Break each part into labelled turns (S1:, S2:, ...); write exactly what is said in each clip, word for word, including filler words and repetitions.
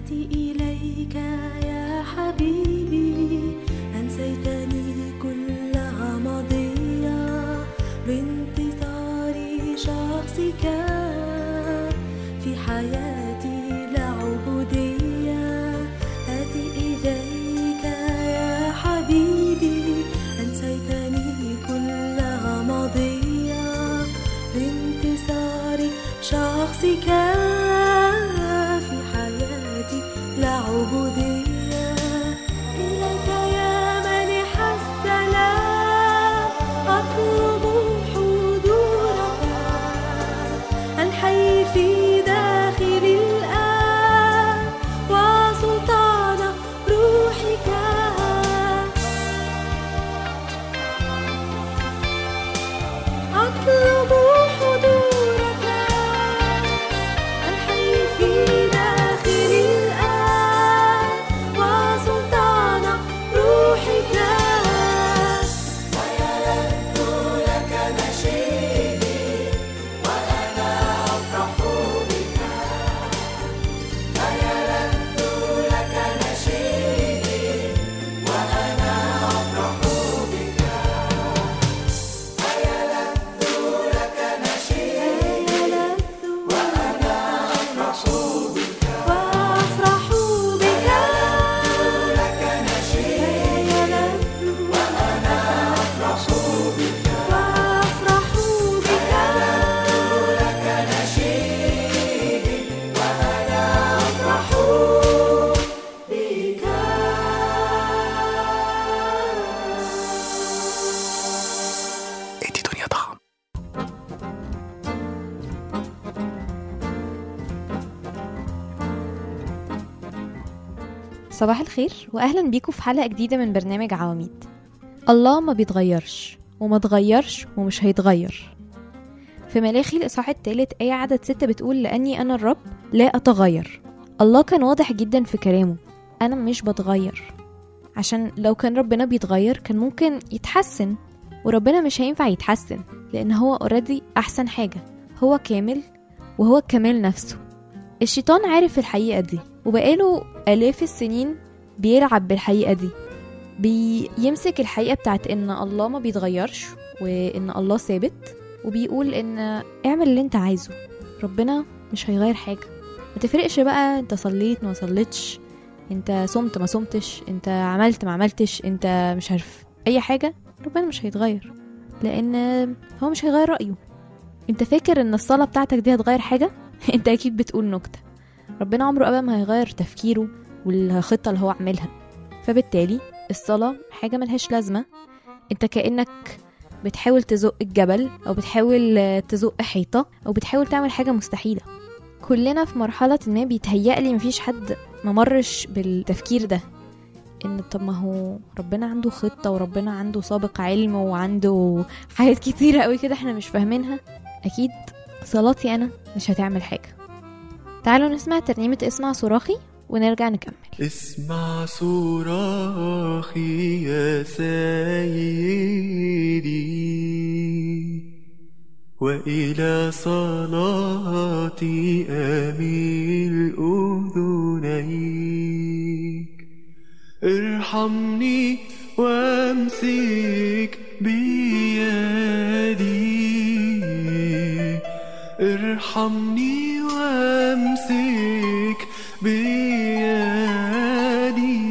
S1: آتي إليك يا حبيبي، أنسيتني كلها ماضية بانتصار شخصك في حياتي لعبودية. آتي إليك يا حبيبي، أنسيتني كلها ماضية بانتصار شخصك في حياتي لعبودية. إليك يا منح السلام أطلب حضورك الحي في داخلي الآن وسلطان روحك. أطلب حضورك الحي في داخلي الآن وسلطان روحك. ويلذ لك نشيدي وأنا أفرح بك. ويلذ لك نشيدي وأنا أفرح بك. ويلذ لك نشيدي وأنا أفرح بك. وأفرح بك. لك نشيدي وأنا أفرح بك. وأفرح بك. لك نشيدي وأنا أفرح بك.
S2: ادي دنيا طعم.
S3: صباح الخير واهلا بيكم في حلقه جديده من برنامج عواميد. الله ما بيتغيرش وما تغيرش ومش هيتغير. في ملاخي الاصحاح الثالث ايه عدد ستة بتقول لاني انا الرب لا اتغير. الله كان واضح جدا في كلامه، انا مش بتغير. عشان لو كان ربنا بيتغير كان ممكن يتحسن، وربنا مش هينفع يتحسن لان هو اوريدي احسن حاجه، هو كامل وهو الكمال نفسه. الشيطان عارف الحقيقه دي وبقاله آلاف السنين بيلعب بالحقيقة دي، بيمسك الحقيقة بتاعت ان الله ما بيتغيرش وان الله ثابت، وبيقول ان اعمل اللي انت عايزه، ربنا مش هيغير حاجة. ما تفرقش بقى انت صليت ما صليتش، انت صمت ما صمتش، انت عملت ما عملتش، انت مش عارف اي حاجة، ربنا مش هيتغير لان هو مش هيغير رأيه. انت فاكر ان الصلاة بتاعتك دي هتغير حاجة؟ انت اكيد بتقول نكتة. ربنا عمره أبدا ما هيغير تفكيره والخطة اللي هو عملها. فبالتالي الصلاة حاجة ملهاش لازمة. انت كأنك بتحاول تزق الجبل او بتحاول تزق حيطة او بتحاول تعمل حاجة مستحيلة. كلنا في مرحلة ما بيتهيألي مفيش حد ممرش بالتفكير ده، ان طب ما هو ربنا عنده خطة وربنا عنده سابق علم وعنده حاجات كتيرة قوي كده احنا مش فاهمينها. اكيد صلاتي انا مش هتعمل حاجة. تعالوا نسمع ترنيمة اسمع صراخي ونرجع نكمل.
S4: اسمع صراخي يا سيدي، وإلى صلاتي أميل أذنيك. ارحمني وامسك بيدي، ارحمني وامسك بيدي،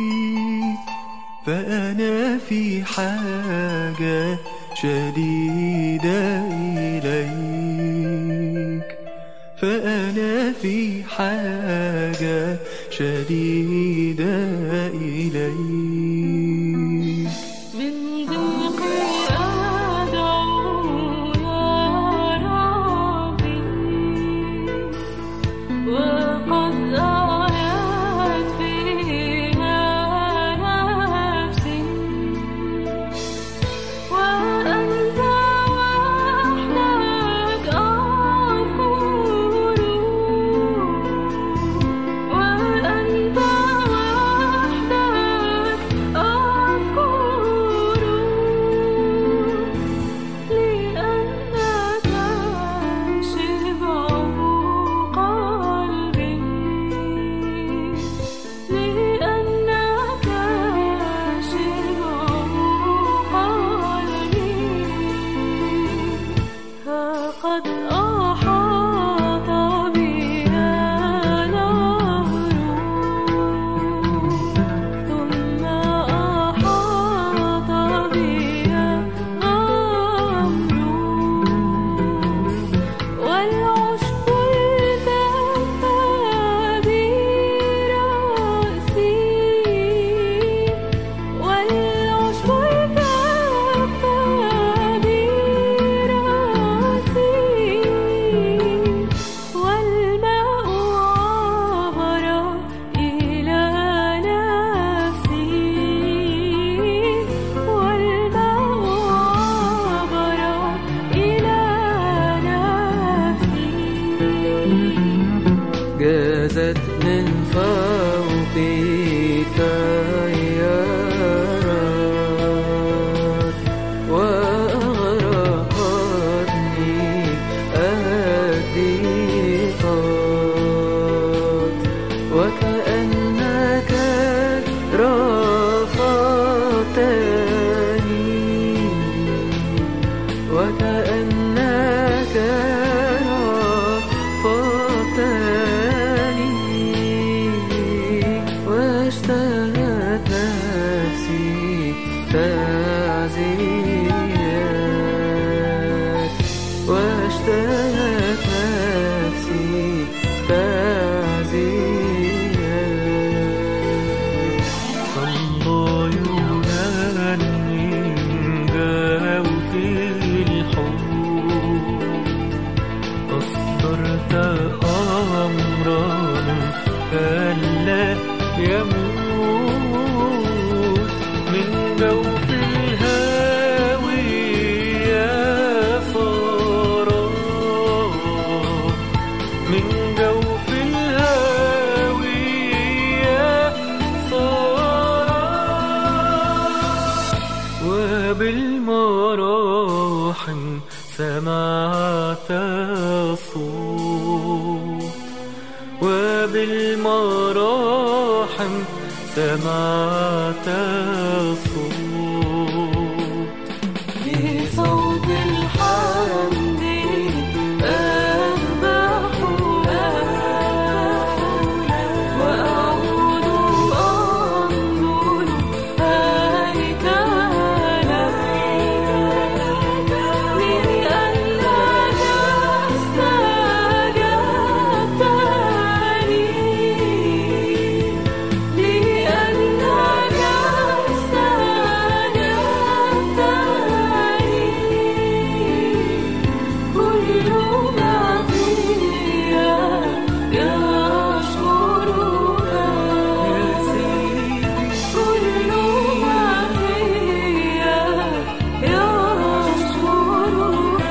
S4: فأنا في حاجة شديدة إليك. فأنا في حاجة شديدة إليك.
S1: وأنت وحدك
S4: سيارات وأغرقتني الضيقات وكأنك رافضتني وكأنك رافضتني واشتهت نفسي تعزيات واشتهت نفسي تعزيات صلى يغني جوف الحب أصدرت أمرا ألا يموت من جوف الهاوية فراغ من جوف الهاوية صراخ وبالمراحم سمعت الصوت وبالمراحم سمعت الصوت
S1: بصوت الحمد أذبح لك وأعود أنظر هيك لك لأنك استجبتني لأنك استجبتني كل ما فيا يشكرك يا سيدي كل ما فيا يشكرك.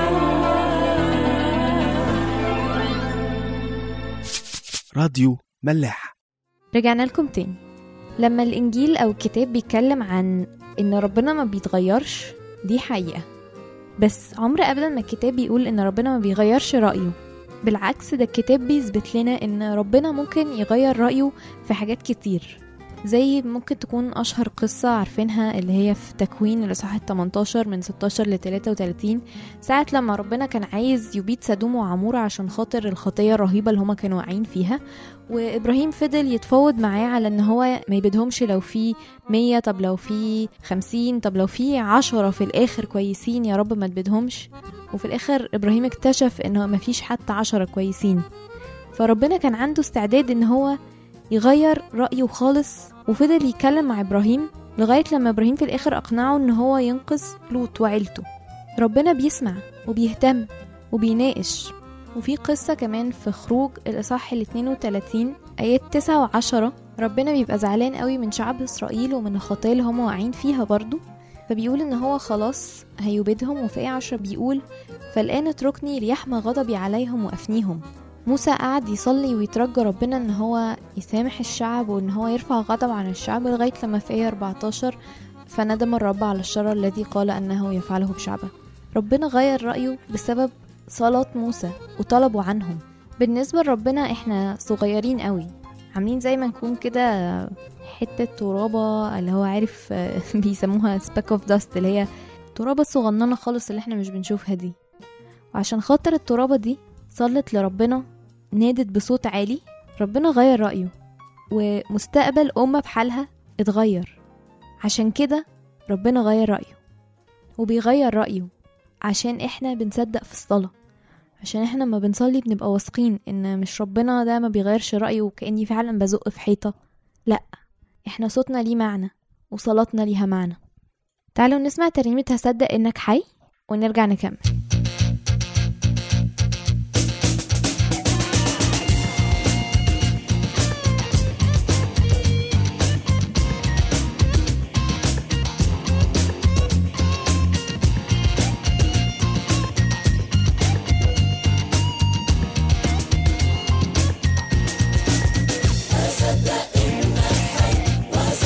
S2: راديو ملاح.
S3: رجعنا لكم تاني. لما الإنجيل أو الكتاب بيتكلم عن إن ربنا ما بيتغيرش، دي حقيقة، بس عمر أبدا ما الكتاب بيقول إن ربنا ما بيغيرش رأيه. بالعكس، ده الكتاب بيثبت لنا إن ربنا ممكن يغير رأيه في حاجات كتير. زي ممكن تكون أشهر قصة عارفينها اللي هي في تكوين الإصحاح التمنتاشر من ستاشر ل تلاتة وتلاتين، ساعة لما ربنا كان عايز يبيد سدوم وعمورة عشان خاطر الخطية الرهيبة اللي هما كانوا واقعين فيها، وإبراهيم فضل يتفاوض معاه على إن هو ما يبيدهمش لو في مية، طب لو في خمسين، طب لو في عشرة في الآخر كويسين يا رب ما تبيدهمش. وفي الآخر إبراهيم اكتشف إنه ما فيش حتى عشرة كويسين. فربنا كان عنده استعداد إن هو يغير رأيه خالص، وفضل يتكلم مع إبراهيم لغاية لما إبراهيم في الآخر أقنعه إن هو ينقذ لوط وعيلته. ربنا بيسمع وبيهتم وبيناقش. وفي قصة كمان في خروج الإصحاح الاتنين وتلاتين آيات تسعة وعشرة، ربنا بيبقى زعلان قوي من شعب إسرائيل ومن الخطايا اللي هم واقعين فيها برضو، فبيقول إن هو خلاص هيبيدهم. وفي آية عشرة بيقول فالآن اتركني ليحمى غضبي عليهم وأفنيهم. موسى قعد يصلي ويترجى ربنا ان هو يسامح الشعب وان هو يرفع غضب عن الشعب، لغاية لما في آية أربعتاشر فندم الرب على الشر الذي قال انه يفعله بشعبه. ربنا غير رأيه بسبب صلاة موسى وطلبوا عنهم. بالنسبة لربنا احنا صغيرين قوي، عاملين زي ما نكون كده حتة ترابة اللي هو عارف بيسموها سباك اوف داست، اللي هي ترابة صغننة خالص اللي احنا مش بنشوفها دي. وعشان خاطر الترابة دي صلت لربنا، نادت بصوت عالي، ربنا غير رأيه ومستقبل أمة بحالها اتغير. عشان كده ربنا غير رأيه، وبيغير رأيه عشان احنا بنصدق في الصلاة، عشان احنا ما بنصلي بنبقى واثقين ان مش ربنا ده ما بيغيرش رأيه وكأني فعلا بزق في حيطة. لا، احنا صوتنا ليه معنى وصلاتنا ليها معنى. تعالوا نسمع ترنيمة هصدق انك حي ونرجع نكمل.
S1: أصدق إنك حي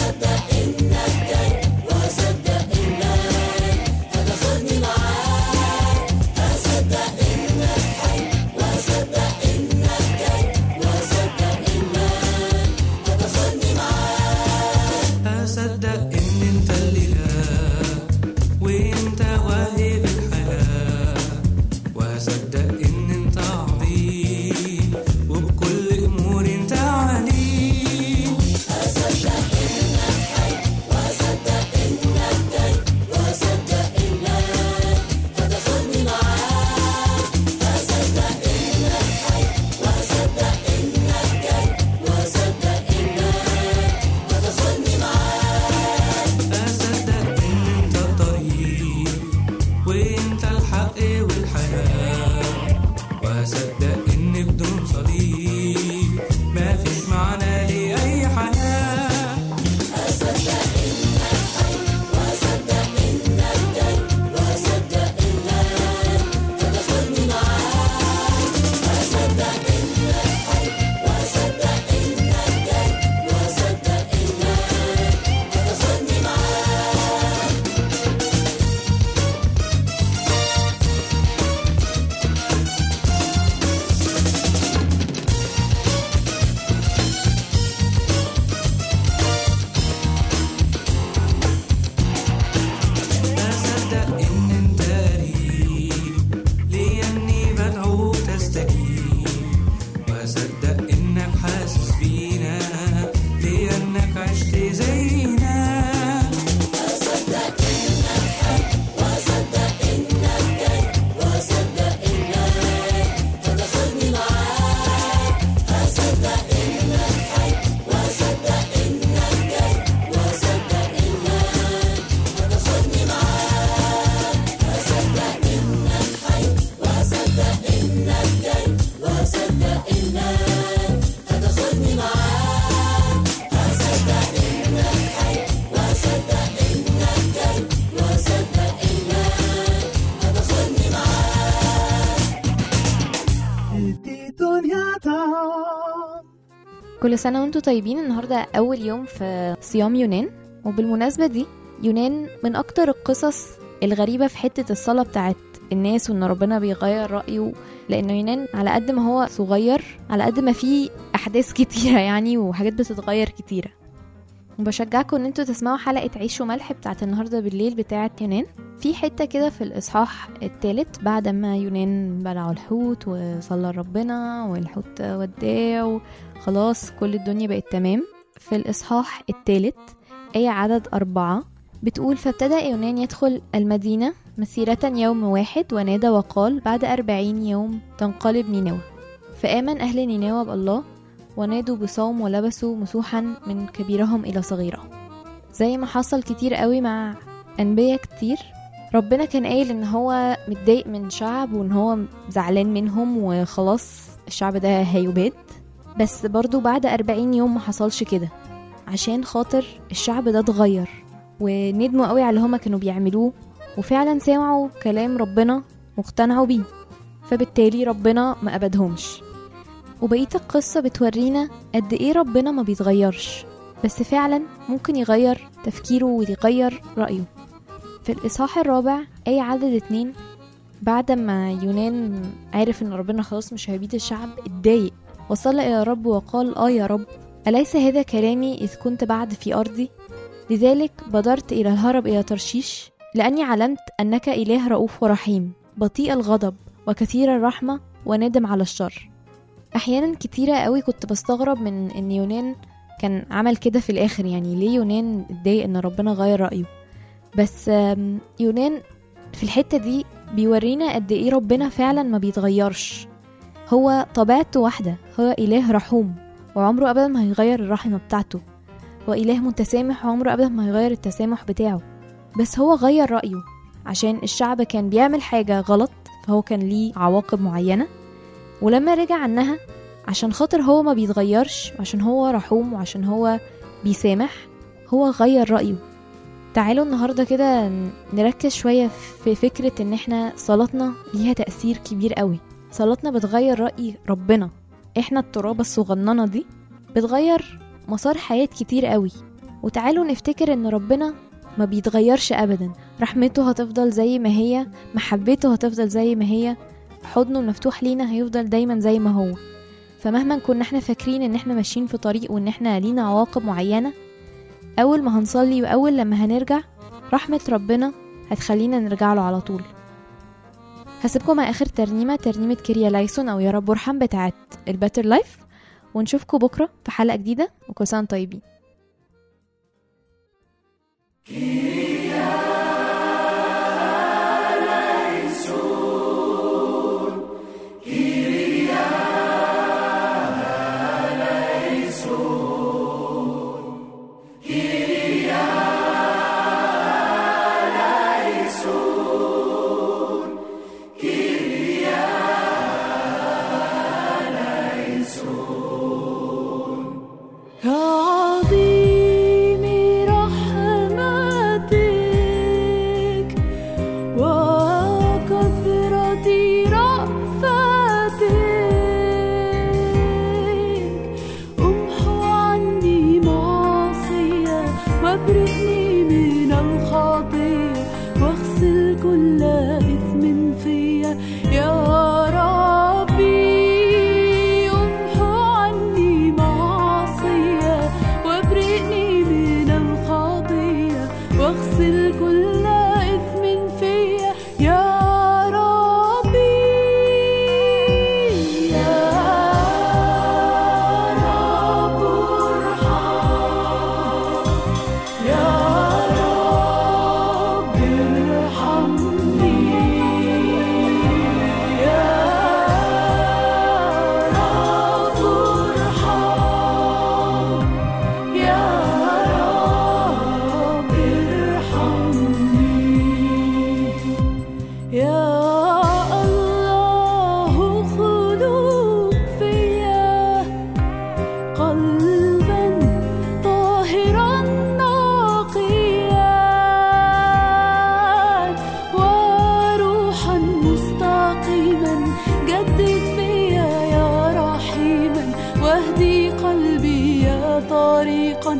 S3: كل سنة وانتوا طيبين. النهاردة أول يوم في صيام يونان، وبالمناسبة دي يونان من أكتر القصص الغريبة في حتة الصلاة بتاعت الناس وإن ربنا بيغير رأيه، لأنه يونان على قد ما هو صغير على قد ما فيه أحداث كتيرة يعني وحاجات بتتغير كتيرة. وبشجعكم ان انتوا تسمعوا حلقة عيش وملح بتاعت النهاردة بالليل بتاعت يونان. في حتة كده في الإصحاح الثالث بعد ما يونان بلعوا الحوت وصلى ربنا والحوت وداه خلاص كل الدنيا بقت تمام. في الإصحاح الثالث آية عدد أربعة بتقول: فابتدأ يونان يدخل المدينة مسيرة يوم واحد ونادى وقال: بعد أربعين يوم تنقلب نينوى. فآمن أهل نينوى بالله ونادوا بصوم ولبسوا مسوحا من كبيرهم إلى صغيرهم. زي ما حصل كتير قوي مع أنبياء كتير، ربنا كان قايل إن هو متضايق من شعب وإن هو زعلان منهم وخلاص الشعب ده هيباد، بس برضو بعد أربعين يوم ما حصلش كده، عشان خاطر الشعب ده اتغير وندموا قوي على اللي هما كانوا بيعملوه وفعلا سمعوا كلام ربنا واقتنعوا بيه، فبالتالي ربنا ما أبدهمش. وبقية القصة بتورينا قد ايه ربنا ما بيتغيرش، بس فعلا ممكن يغير تفكيره ويغير رأيه. في الإصحاح الرابع آية عدد اتنين، بعد ما يونان عارف ان ربنا خلاص مش هيبيد الشعب اتضايق وصلى إلى رب وقال: آه يا رب، أليس هذا كلامي إذ كنت بعد في أرضي؟ لذلك بدرت إلى الهرب إلى ترشيش، لأني علمت أنك إله رؤوف ورحيم بطيء الغضب وكثير الرحمة وندم على الشر. احيانا كتيرة قوي كنت بستغرب من ان يونان كان عمل كده في الاخر، يعني ليه يونان اتضايق ان ربنا غير رأيه؟ بس يونان في الحتة دي بيورينا قد ايه ربنا فعلا ما بيتغيرش. هو طبيعته واحدة، هو اله رحوم وعمره ابدا ما هيغير الرحمة بتاعته، هو اله متسامح وعمره ابدا ما هيغير التسامح بتاعه، بس هو غير رأيه عشان الشعب كان بيعمل حاجة غلط فهو كان ليه عواقب معينة، ولما رجع عنها عشان خاطر هو ما بيتغيرش وعشان هو رحوم وعشان هو بيسامح هو غير رأيه. تعالوا النهاردة كده نركز شوية في فكرة ان احنا صلاتنا ليها تأثير كبير قوي. صلاتنا بتغير رأي ربنا، احنا الترابة الصغننة دي بتغير مسار حياة كتير قوي. وتعالوا نفتكر ان ربنا ما بيتغيرش ابدا، رحمته هتفضل زي ما هي، محبته هتفضل زي ما هي، حضنه المفتوح لينا هيفضل دايما زي ما هو. فمهما كنا احنا فاكرين ان احنا ماشيين في طريق وان احنا لينا عواقب معينة، اول ما هنصلي واول لما هنرجع رحمة ربنا هتخلينا نرجع له على طول. هسيبكم مع اخر ترنيمة، ترنيمة كيريا لايسون او يا رب ارحم بتاعت الباتر لايف، ونشوفكم بكرة في حلقة جديدة، وكل سنة طيبين.
S1: كعظيم رحمتك وكثرة رأفتك امحو عني معصية وابرئني من الخطية واغسل كل إثم فيا يا ربي. امحو عني معصية وابرئني من الخطية واغسل كل إثم فيا يا ربي. يا رب ارحم، يا طريقا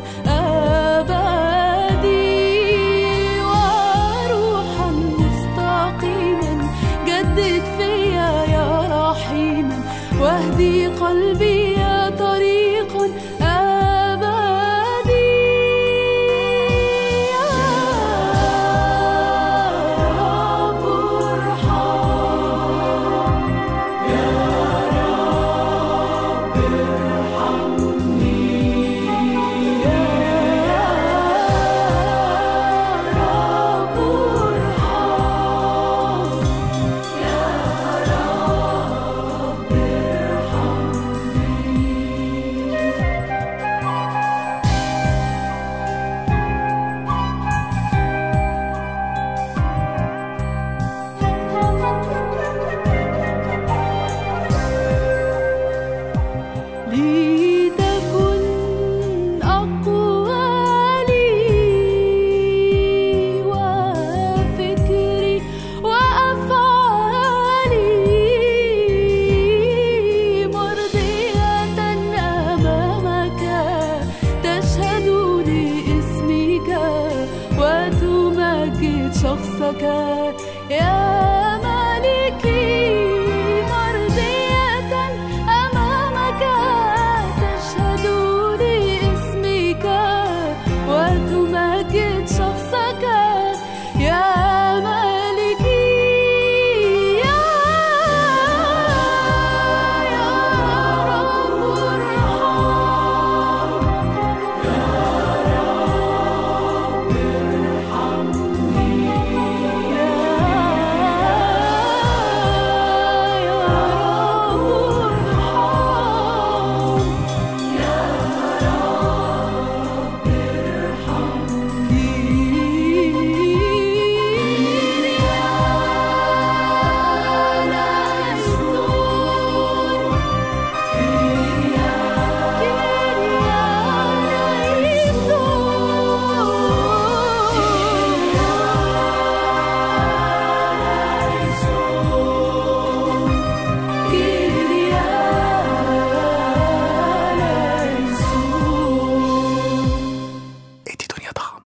S1: أبدي، وروحا مستقيما جدد فيا يا رحيما، واهدي قلبي يا طريقا أبدي. يا رب ارحم، يا رب ارحمني، يا رب ارحم، يا رب لتكن أقوالي وفكري وأفعالي مرضية أمامك، تشهد لاسمك وتمجد شخصك يا